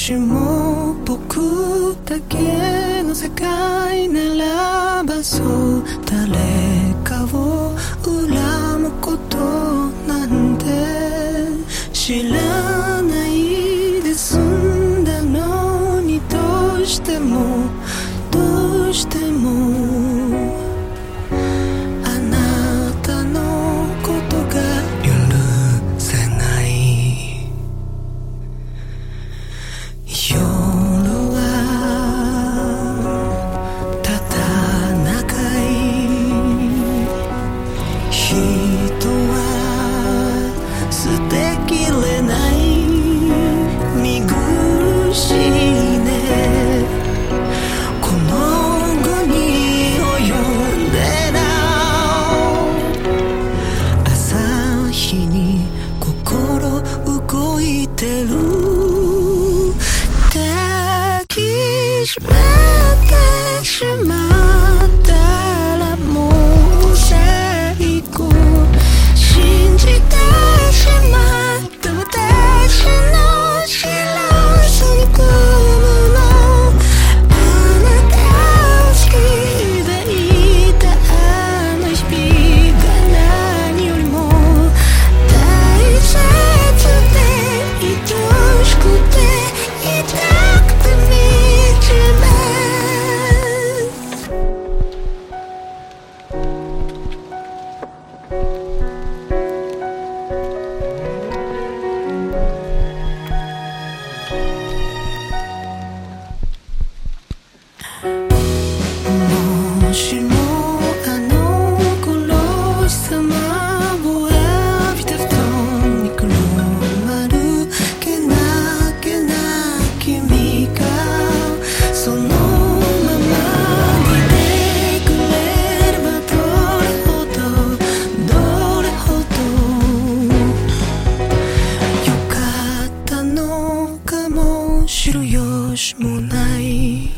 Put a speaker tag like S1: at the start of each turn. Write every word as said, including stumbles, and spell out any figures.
S1: しも僕だけの世界ならば、そう誰かを恨むことなんて知らないで済んだのに、どうしてもどうしてもあなたのことが許せない。夜はただ長い、人は捨てきれない、見苦しいね、この後に及んでなお朝日に心動いてる、抱きしめてしまったらもう最後、信じてしまった私の知らずに組むの、あなたを好きでいたあの日々が何よりも大切で愛しくて痛くて惨め。もしもあの頃貴様を浴びた布団にくるまるけなげな君がそのままにいてくれれば、どれほどどれほどよかったのかも知る由もない。